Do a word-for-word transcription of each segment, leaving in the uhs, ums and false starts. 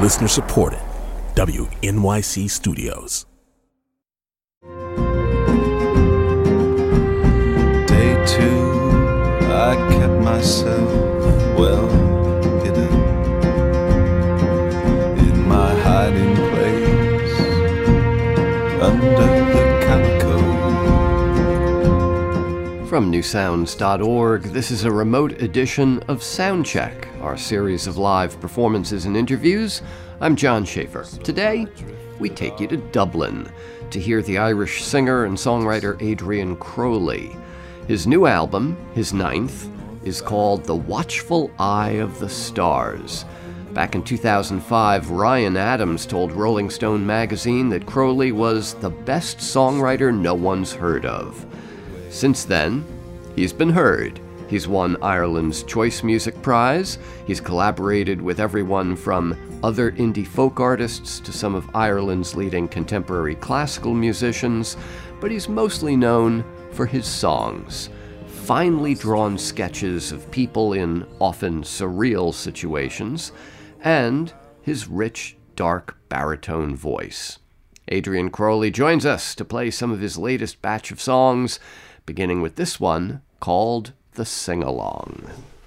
Listener supported. W N Y C Studios. Day two, I kept myself well hidden in my hiding place under the calico. From new sounds dot org, this is a remote edition of Soundcheck, our series of live performances and interviews. I'm John Schaefer. Today, we take you to Dublin to hear the Irish singer and songwriter Adrian Crowley. His new album, his ninth, is called The Watchful Eye of the Stars. Back in two thousand five, Ryan Adams told Rolling Stone magazine that Crowley was the best songwriter no one's heard of. Since then, he's been heard. He's won Ireland's Choice Music Prize. He's collaborated with everyone from other indie folk artists to some of Ireland's leading contemporary classical musicians, but he's mostly known for his songs, finely drawn sketches of people in often surreal situations, and his rich, dark baritone voice. Adrian Crowley joins us to play some of his latest batch of songs, beginning with this one called The Sing-Along.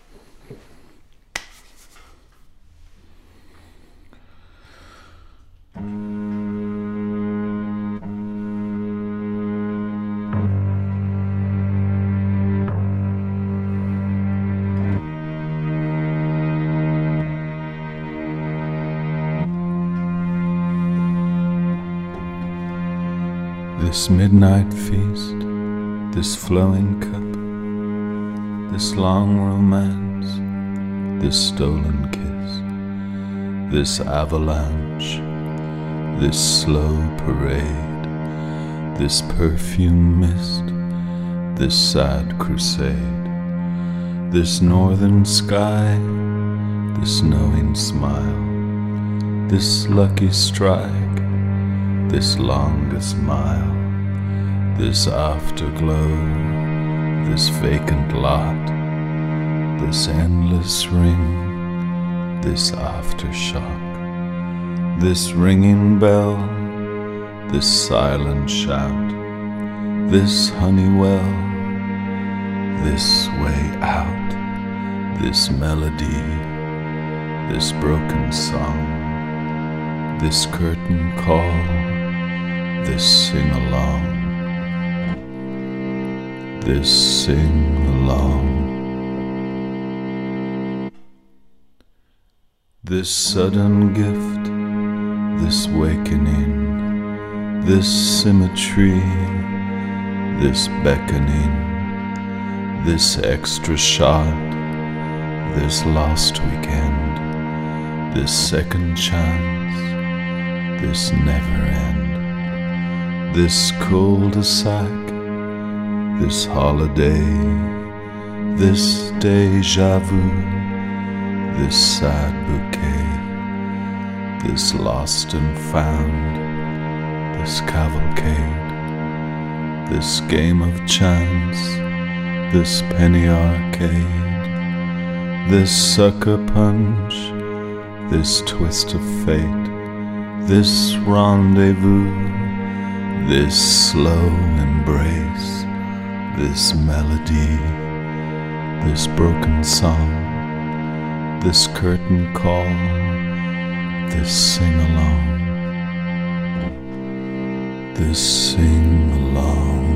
This midnight feast, this flowing cup, this long romance, this stolen kiss, this avalanche, this slow parade, this perfume mist, this sad crusade, this northern sky, this knowing smile, this lucky strike, this longest mile, this afterglow, this vacant lot, this endless ring, this aftershock, this ringing bell, this silent shout, this honeywell, this way out, this melody, this broken song, this curtain call, this sing-along, this sing-along. This sudden gift, this wakening, this symmetry, this beckoning, this extra shot, this lost weekend, this second chance, this never end, this cul-de-sac, this holiday, this déjà vu, this sad bouquet, this lost and found, this cavalcade, this game of chance, this penny arcade, this sucker punch, this twist of fate, this rendezvous, this slow embrace, this melody, this broken song, this curtain call, this sing-along, this sing-along.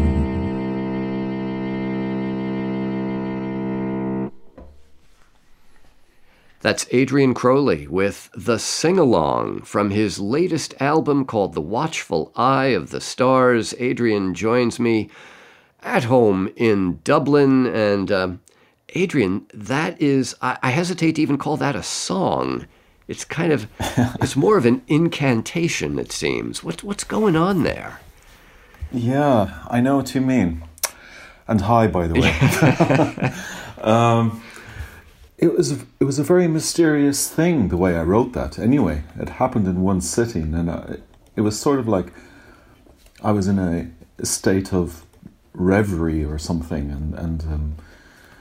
That's Adrian Crowley with The Sing-Along from his latest album called The Watchful Eye of the Stars. Adrian joins me at home in Dublin, and uh, Adrian, that is, I, I hesitate to even call that a song. It's kind of, it's more of an incantation, it seems. What, what's going on there? Yeah, I know what you mean. And hi, by the way. um, it was it was a very mysterious thing, the way I wrote that. Anyway, it happened in one sitting, and I, it was sort of like I was in a, a state of reverie or something, and, and um,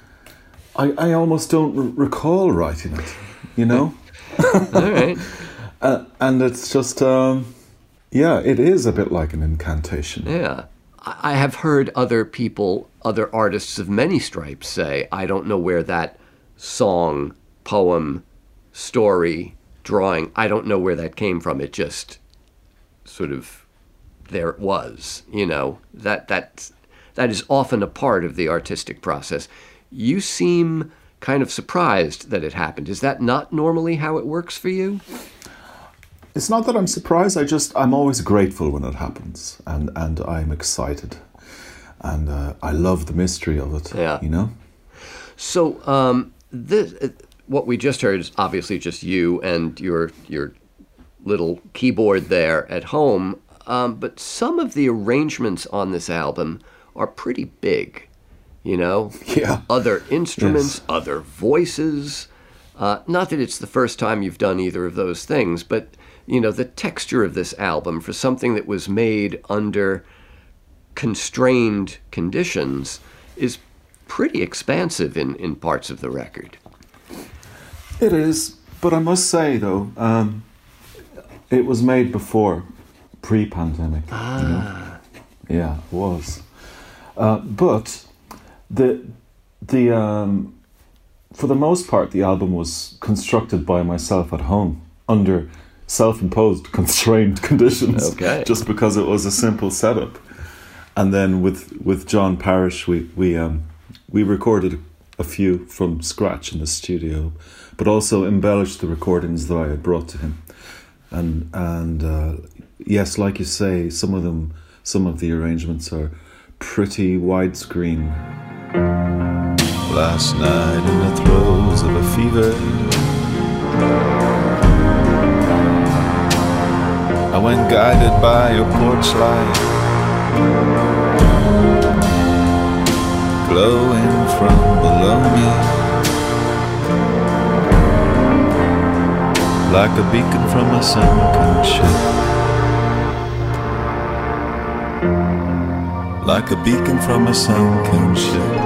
I, I almost don't r- recall writing it, you know? All right. Uh, and it's just, um, yeah, it is a bit like an incantation. Yeah. I have heard other people, other artists of many stripes say, I don't know where that song, poem, story, drawing, I don't know where that came from. It just sort of, there it was, you know, that, that, that is often a part of the artistic process. You seem kind of surprised that it happened. Is that not normally how it works for you? It's not that I'm surprised, I just, I'm always grateful when it happens, and, and I'm excited. And uh, I love the mystery of it, yeah. you know? So, um, this, uh, what we just heard is obviously just you and your your little keyboard there at home, um, but some of the arrangements on this album are pretty big, you know? Yeah. Other instruments, Yes. other voices. Uh, not that it's the first time you've done either of those things, but, you know, the texture of this album for something that was made under constrained conditions is pretty expansive in, in parts of the record. It is, but I must say, though, um, it was made before, pre-pandemic. Ah. You know? Yeah, it was. Uh, but the the um, for the most part, the album was constructed by myself at home under self-imposed constrained conditions. Okay. Just because it was a simple setup. And then with with John Parrish, we we um, we recorded a few from scratch in the studio, but also embellished the recordings that I had brought to him. And and uh, yes, like you say, some of them, some of the arrangements are pretty widescreen. Last night in the throes of a fever, I went guided by your porch light, glowing from below me, like a beacon from a sunken ship, like a beacon from a sunken ship.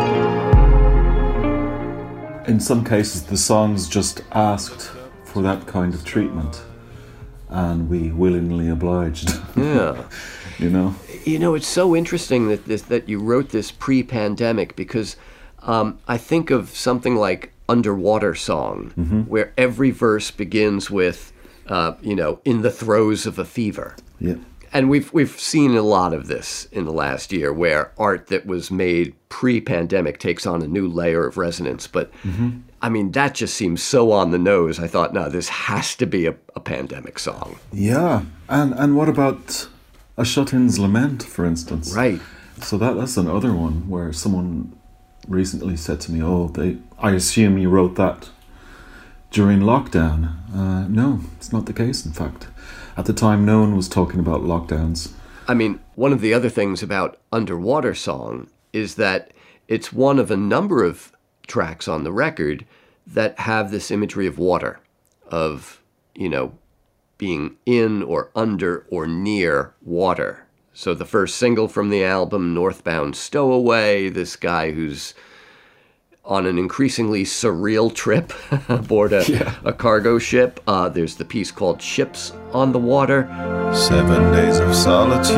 In some cases, the songs just asked for that kind of treatment, and we willingly obliged. Yeah. You know? You know, it's so interesting that this, that you wrote this pre-pandemic, because um, I think of something like Underwater Song, mm-hmm. where every verse begins with, uh, you know, in the throes of a fever. Yeah. And we've we've seen a lot of this in the last year, where art that was made pre-pandemic takes on a new layer of resonance. But, mm-hmm. I mean, that just seems so on the nose. I thought, no, this has to be a, a pandemic song. Yeah. And and what about A Shut-In's Lament, for instance? Right. So that that's another one where someone recently said to me, oh, they, I assume you wrote that during lockdown. Uh, no, it's not the case, in fact. At the time, no one was talking about lockdowns. I mean, one of the other things about Underwater Song is that it's one of a number of tracks on the record that have this imagery of water, of, you know, being in or under or near water. So the first single from the album, Northbound Stowaway, this guy who's on an increasingly surreal trip aboard a, yeah. a cargo ship. Uh, there's the piece called Ships on the Water. Seven days of solitude,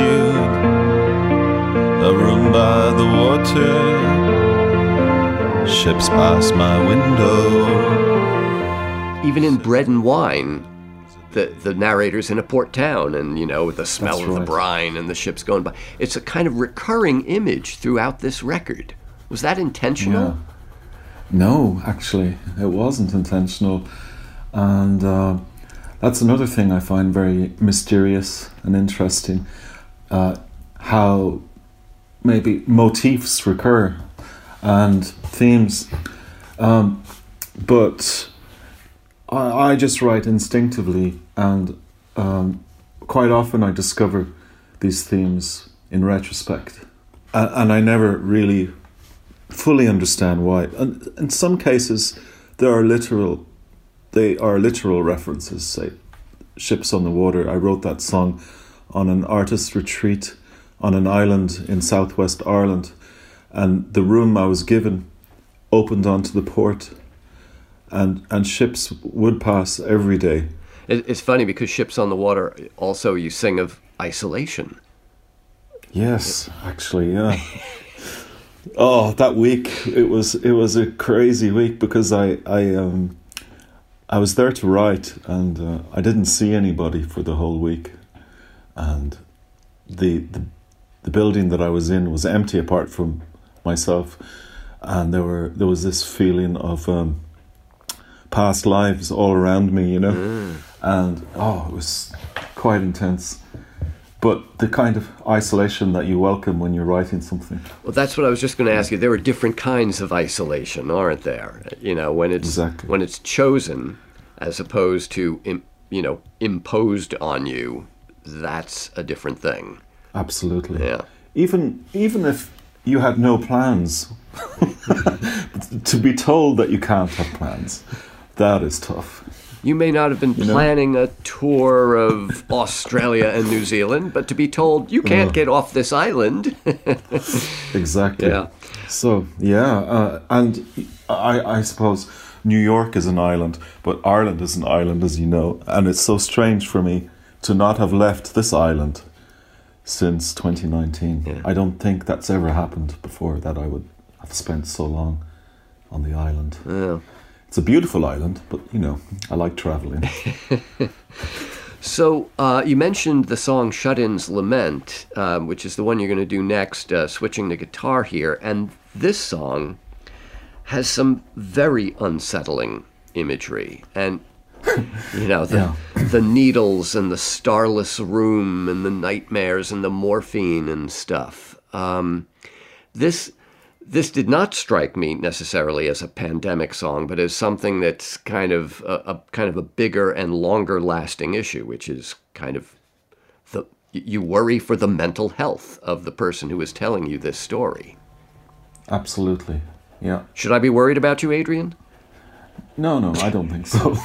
a room by the water, ships pass my window. Even in Bread and Wine, the, the narrator's in a port town, and, you know, the smell That's of right. the brine and the ships going by. It's a kind of recurring image throughout this record. Was that intentional? Yeah. No, actually, it wasn't intentional. And uh, that's another thing I find very mysterious and interesting, uh, how maybe motifs recur and themes. Um, but I, I just write instinctively, and um, quite often I discover these themes in retrospect. And, and I never really fully understand why. And in some cases, there are literal, they are literal references. Say, Ships on the Water. I wrote that song on an artist retreat on an island in southwest Ireland, and the room I was given opened onto the port, and and ships would pass every day. It, it's funny because Ships on the Water, also you sing of isolation. Yes, actually, yeah. Oh, that week it was it was a crazy week because I I um I was there to write and uh, I didn't see anybody for the whole week, and the the the building that I was in was empty apart from myself, and there were there was this feeling of um, past lives all around me, you know, mm. and oh, it was quite intense. But the kind of isolation that you welcome when you're writing something. Well, that's what I was just going to ask you. There are different kinds of isolation, aren't there? You know, when it's exactly. when it's chosen as opposed to, you know, imposed on you, that's a different thing. Absolutely. Yeah. Even even if you had no plans, to be told that you can't have plans, that is tough. You may not have been you planning know? a tour of Australia and New Zealand, but to be told you can't uh, get off this island. Exactly. Yeah. So, yeah, uh, and I, I suppose New York is an island, but Ireland is an island, as you know, and it's so strange for me to not have left this island since twenty nineteen. Yeah. I don't think that's ever happened before, that I would have spent so long on the island. Yeah. It's a beautiful island, but, you know, I like traveling. So uh, you mentioned the song Shut-In's Lament, um, which is the one you're going to do next, uh, switching to guitar here. And this song has some very unsettling imagery. And, you know, the, yeah. the needles and the starless room and the nightmares and the morphine and stuff. Um, this... This did not strike me necessarily as a pandemic song, but as something that's kind of a, a kind of a bigger and longer lasting issue, which is kind of the you worry for the mental health of the person who is telling you this story. Absolutely, yeah. Should I be worried about you, Adrian? No, no, I don't think so.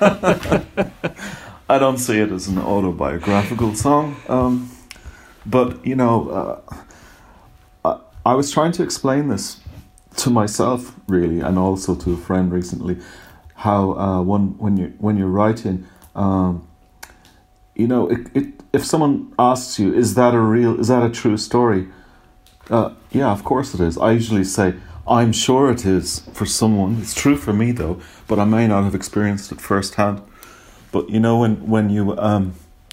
I don't see it as an autobiographical song, um, but you know. Uh, I was trying to explain this to myself, really, and also to a friend recently, how uh, one when you when you're writing, um, you know, it, it, if someone asks you, "Is that a real? Is that a true story?" Uh, yeah, of course it is. I usually say, "I'm sure it is for someone. It's true for me, though, but I may not have experienced it firsthand." But you know, when when you um,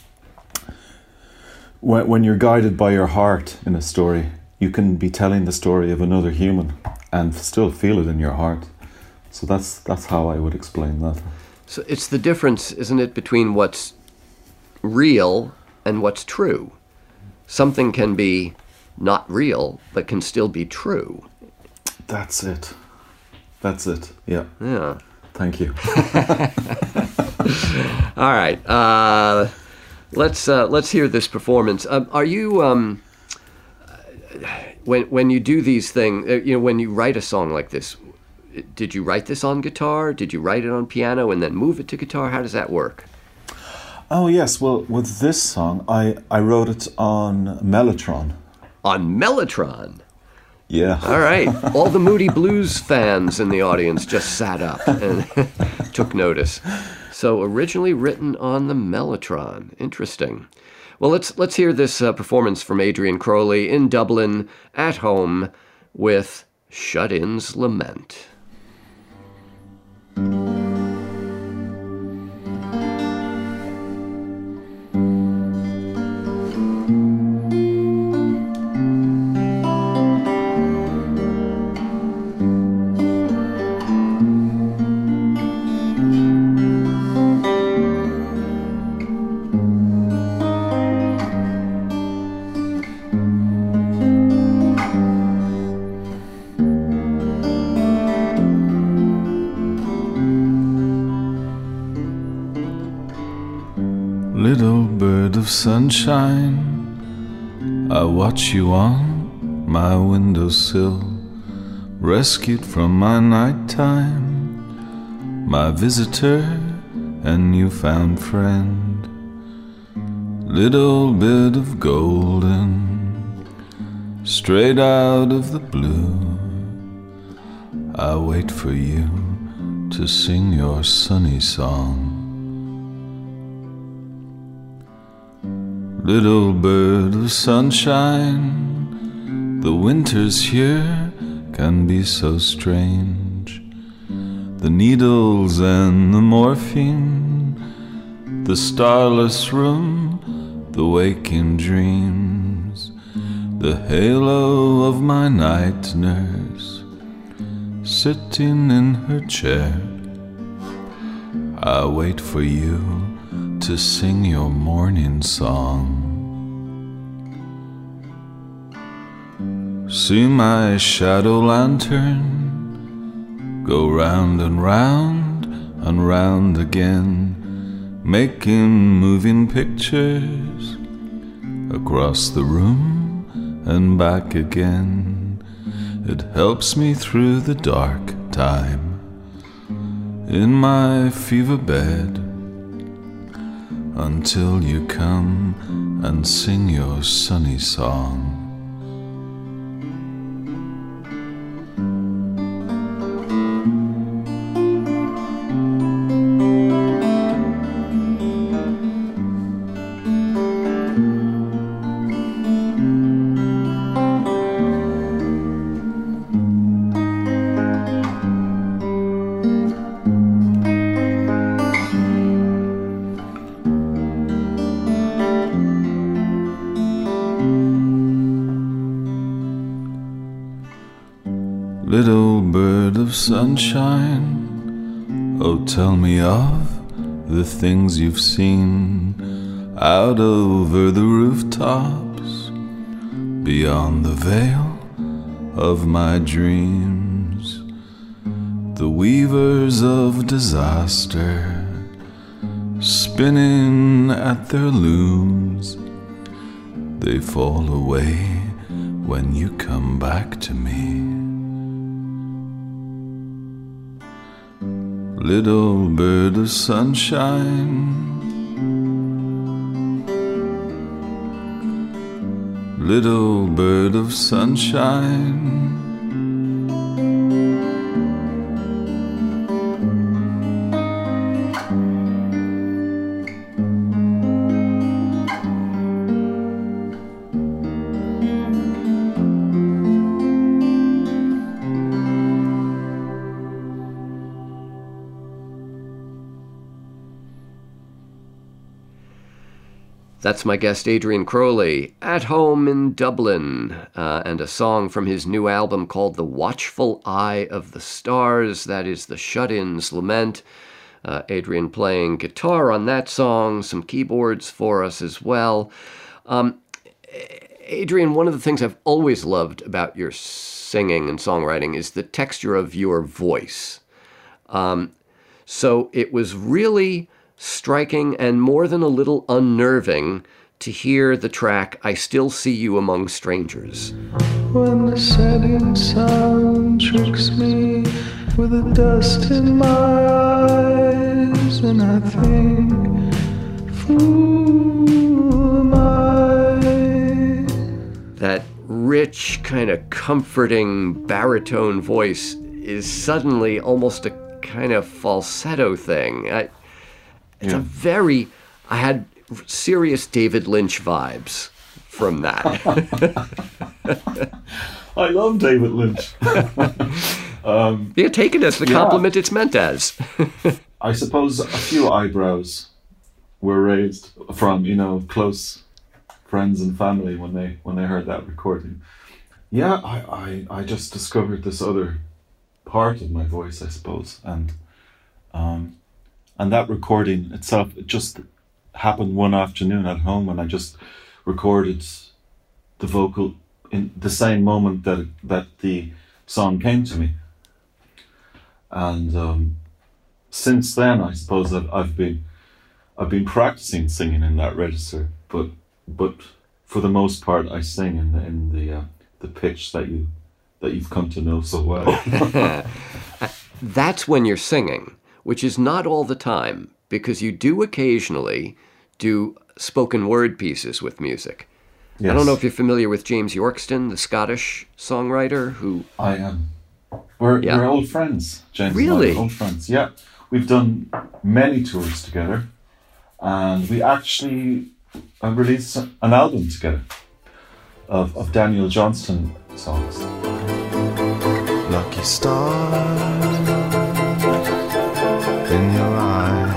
when when you're guided by your heart in a story, you can be telling the story of another human and still feel it in your heart. So that's that's how I would explain that. So it's the difference, isn't it, between what's real and what's true. Something can be not real, but can still be true. That's it. That's it. Yeah. Yeah. Thank you. All right. Uh, let's uh, let's hear this performance. Um, are you? Um, When when you do these things, you know, when you write a song like this, did you write this on guitar? Did you write it on piano and then move it to guitar? How does that work? Oh, yes. Well, with this song, I, I wrote it on Mellotron. On Mellotron? Yeah. All right. All the Moody Blues fans in the audience just sat up and took notice. So originally written on the Mellotron. Interesting. Well, let's let's hear this uh, performance from Adrian Crowley in Dublin at home with Shut-In's Lament. Little bird of sunshine, I watch you on my windowsill, rescued from my nighttime, my visitor and newfound friend. Little bit of golden, straight out of the blue, I wait for you to sing your sunny song Little bird of sunshine, the winters here can be so strange. The needles and the morphine, the starless room, the waking dreams, the halo of my night nurse, sitting in her chair. I wait for you to sing your morning song. See my shadow lantern go round and round and round again, making moving pictures across the room and back again. It helps me through the dark time in my fever bed, until you come and sing your sunny song. Little bird of sunshine, oh tell me of the things you've seen out over the rooftops, beyond the veil of my dreams. The weavers of disaster, spinning at their looms, they fall away when you come back to me. Little bird of sunshine, little bird of sunshine, That's my guest Adrian Crowley, at home in Dublin, uh, and a song from his new album called The Watchful Eye of the Stars. That is the Shut-In's Lament. Uh, Adrian playing guitar on that song, some keyboards for us as well. Um, Adrian, one of the things I've always loved about your singing and songwriting is the texture of your voice. Um, so it was really striking and more than a little unnerving to hear the track I Still See You Among Strangers. When the setting sun tricks me with the dust in my eyes, and I think, fool am I. That rich, kind of comforting baritone voice is suddenly almost a kind of falsetto thing. I, It's yeah. a very, I had serious David Lynch vibes from that. I love David Lynch. um, yeah, take it as the yeah. compliment it's meant as. I suppose a few eyebrows were raised from, you know, close friends and family when they when they heard that recording. Yeah, I, I, I just discovered this other part of my voice, I suppose, and um. And that recording itself, it just happened one afternoon at home, and I just recorded the vocal in the same moment that that the song came to me. And um, since then, I suppose I've, I've been I've been practicing singing in that register, but but for the most part, I sing in the in the uh, the pitch that you that you've come to know so well. That's when you're singing, which is not all the time, because you do occasionally do spoken word pieces with music. Yes. I don't know if you're familiar with James Yorkston, the Scottish songwriter who... I am. We're, yeah. we're old friends, James. Really? And I, old friends, yeah. We've done many tours together, and we actually uh, release an album together of, of Daniel Johnston songs. Lucky star in your eyes.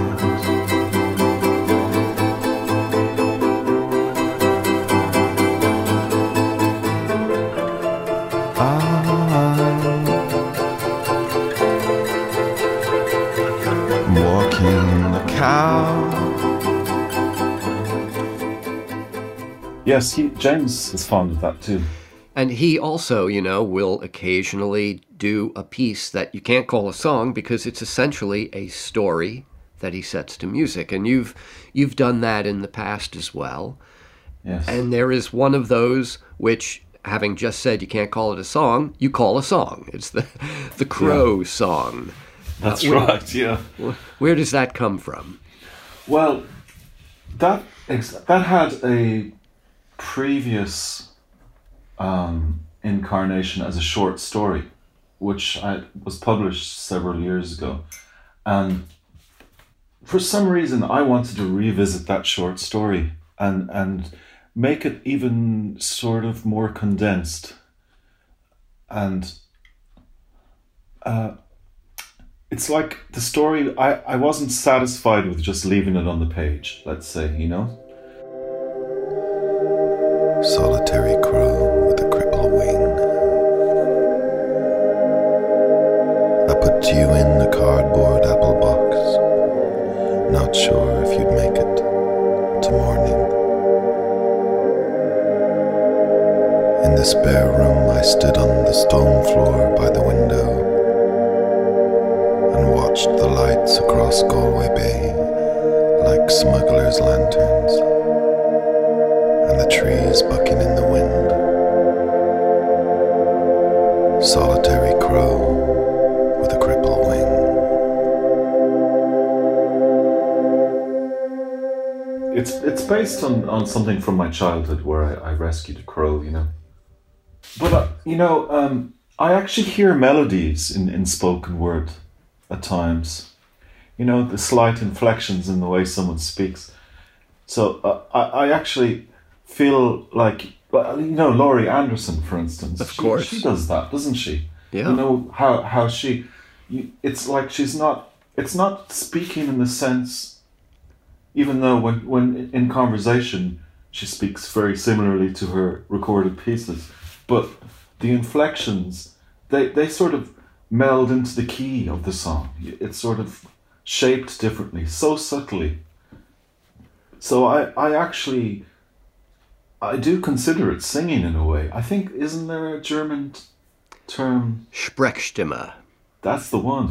I'm walking the cow. Yes, he, James is fond of that too. And he also, you know, will occasionally do a piece that you can't call a song because it's essentially a story that he sets to music. And you've you've done that in the past as well. Yes. And there is one of those which, having just said you can't call it a song, you call a song. It's the the Crow yeah. song. That's uh, where, right, yeah. Where does that come from? Well, that that had a previous um, incarnation as a short story, which I, was published several years ago. And for some reason, I wanted to revisit that short story and, and make it even sort of more condensed. And uh, it's like the story, I, I wasn't satisfied with just leaving it on the page, let's say, you know? Solitary crow with a cripple wing. I put you in the cardboard apple box, not sure if you'd make it to morning. In the spare room I stood on the stone floor by the window and watched the lights across Galway Bay like smugglers' lanterns, and the trees bucking in the wind. Solitary crow with a cripple wing. It's it's based on, on something from my childhood where I, I rescued a crow, you know. But, uh, you know, um, I actually hear melodies in, in spoken word at times. You know, the slight inflections in the way someone speaks. So uh, I, I actually feel like, well, you know, Laurie Anderson, for instance. Of she, course. She does that, doesn't she? Yeah. You know, how, how she, you, it's like she's not, it's not speaking in the sense, even though when, when in conversation, she speaks very similarly to her recorded pieces. But the inflections, they, they sort of meld into the key of the song. It's sort of shaped differently, so subtly. So I, I actually, I do consider it singing in a way. I think, isn't there a German t- term? Sprechstimme. That's the one.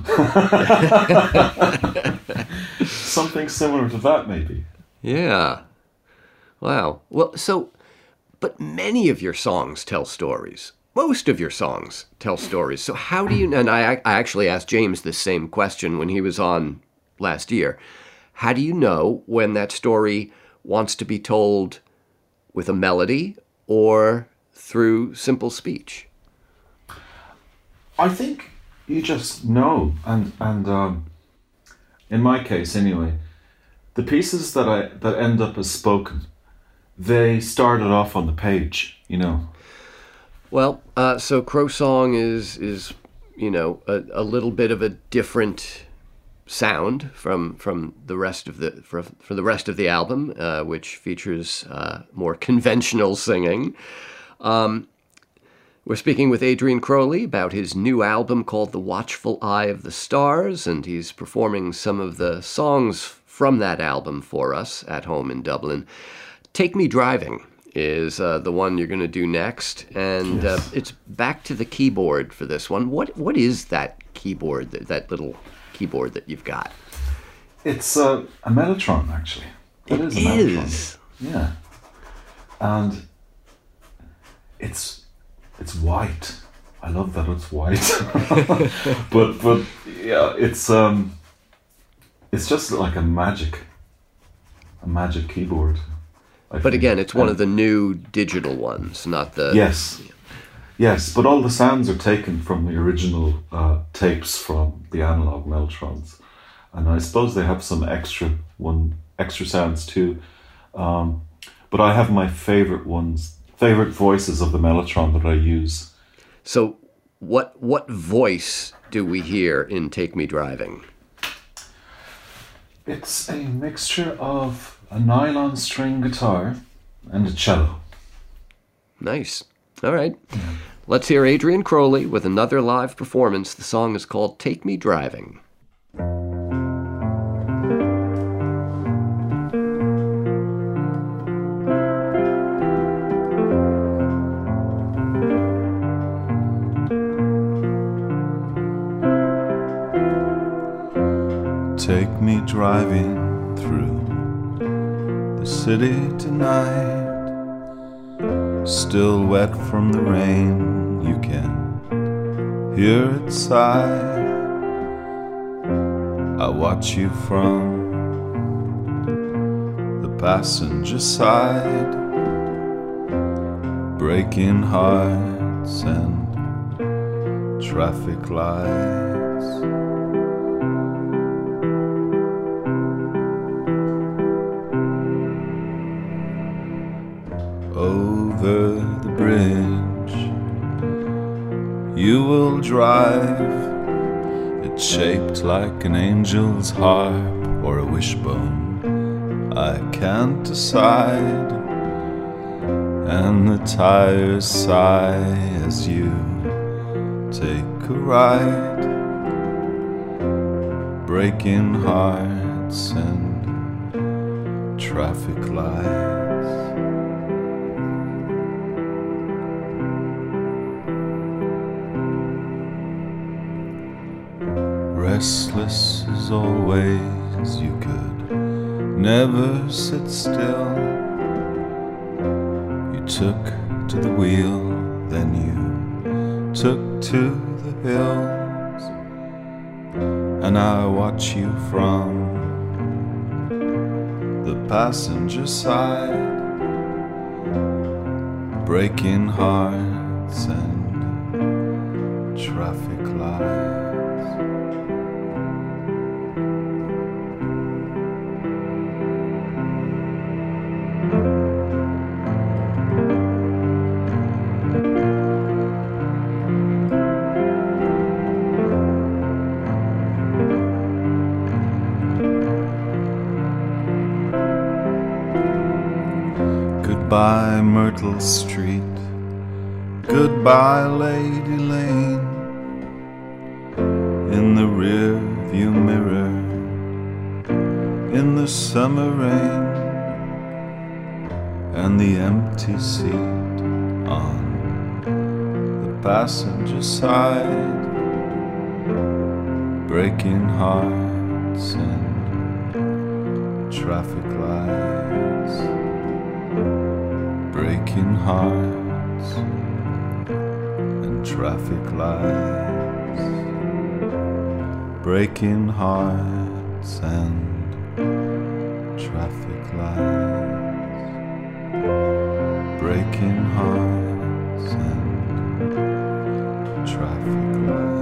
Something similar to that, maybe. Yeah. Wow. Well, so, but many of your songs tell stories. Most of your songs tell stories. So how do you, and I, I actually asked James this same question when he was on last year. How do you know when that story wants to be told with a melody or through simple speech? I think you just know. And, and um, in my case anyway, the pieces that I that end up as spoken, they started off on the page, you know. Well, uh, so Crow Song is, is you know, a, a little bit of a different sound from from the rest of the for, for the rest of the album, uh, which features uh, more conventional singing. Um, we're speaking with Adrian Crowley about his new album called The Watchful Eye of the Stars, and he's performing some of the songs from that album for us at home in Dublin. Take Me Driving is uh, the one you're going to do next, and Yes. uh, it's back to the keyboard for this one. What what is that keyboard, that, that little keyboard that you've got? It's uh, a Mellotron, actually. It is a Mellotron. is. Yeah. And it's it's white. I love that it's white. but but yeah, it's um it's just like a magic a magic keyboard. I But think. again, it's one And- of the new digital ones, not the... Yes. Yes, but all the sounds are taken from the original uh, tapes from the analog Mellotrons. And I suppose they have some extra one extra sounds too. Um, but I have my favorite ones, favorite voices of the mellotron that I use. So what what voice do we hear in Take Me Driving? It's a mixture of a nylon string guitar and a cello. Nice. All right. Yeah. Let's hear Adrian Crowley with another live performance. The song is called Take Me Driving. Take me driving through the city tonight, still wet from the rain, you can hear it sigh. I watch you from the passenger side, breaking hearts and traffic lights. Over the bridge you will drive. It's shaped like an angel's harp or a wishbone, I can't decide. And the tires sigh as you take a ride, breaking hearts and traffic lights. Restless as always, you could never sit still. You took to the wheel, then you took to the hills, and I watch you from the passenger side, breaking hearts and traffic lights. Goodbye Myrtle Street, goodbye Lady Lane. In the rear view mirror, in the summer rain, and the empty seat on the passenger side, breaking hearts and traffic lights. Breaking hearts and traffic lights. Breaking hearts and traffic lights. Breaking hearts and traffic lights.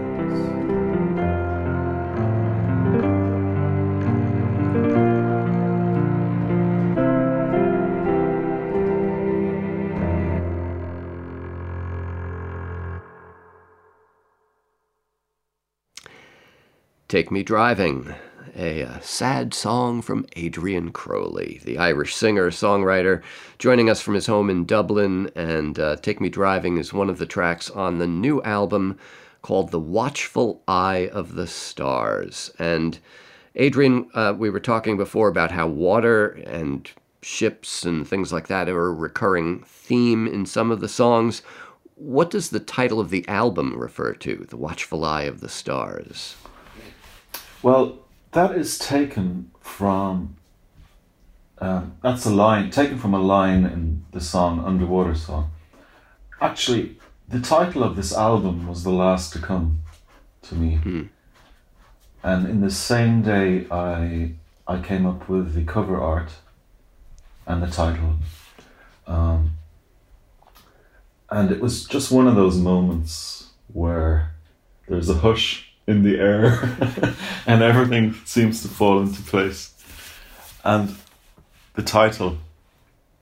Take Me Driving, a, a sad song from Adrian Crowley, the Irish singer-songwriter, joining us from his home in Dublin. And uh, Take Me Driving is one of the tracks on the new album called The Watchful Eye of the Stars. And Adrian, uh, we were talking before about how water and ships and things like that are a recurring theme in some of the songs. What does the title of the album refer to, The Watchful Eye of the Stars? Well, that is taken from, uh, that's a line, taken from a line in the song Underwater Song. Actually, the title of this album was The Last to Come to me. Hmm. And in the same day, I I came up with the cover art and the title. Um, and it was just one of those moments where there's a hush in the air and everything seems to fall into place. And the title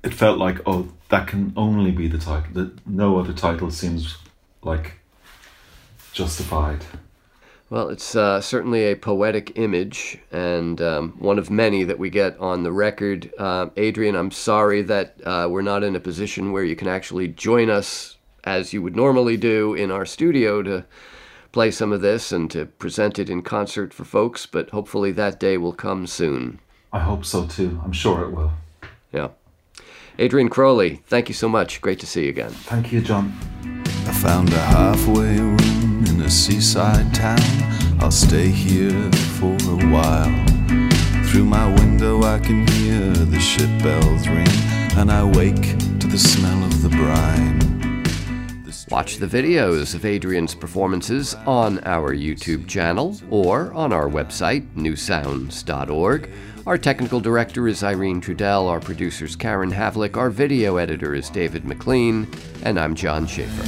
it felt like, oh, that can only be the title. That no other title seems like justified. Well, it's uh, certainly a poetic image, and um, one of many that we get on the record. Uh, Adrian, I'm sorry that uh, we're not in a position where you can actually join us as you would normally do in our studio to play some of this and to present it in concert for folks, but hopefully that day will come soon. I hope so too. I'm sure it will. Yeah. Adrian Crowley, thank you so much. Great to see you again. Thank you, John. I found a halfway room in a seaside town. I'll stay here for a while. Through my window I can hear the ship bells ring, and I wake to the smell of the brine. Watch the videos of Adrian's performances on our YouTube channel or on our website, new sounds dot org. Our technical director is Irene Trudell, our producer's Karen Havlick, our video editor is David McLean, and I'm John Schaefer.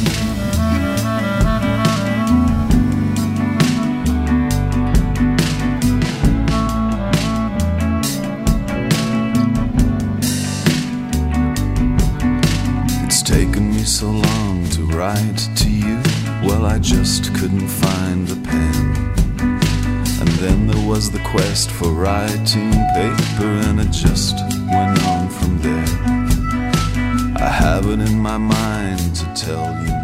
Taken me so long to write to you. Well, I just couldn't find the pen. And then there was the quest for writing paper, and it just went on from there. I have it in my mind to tell you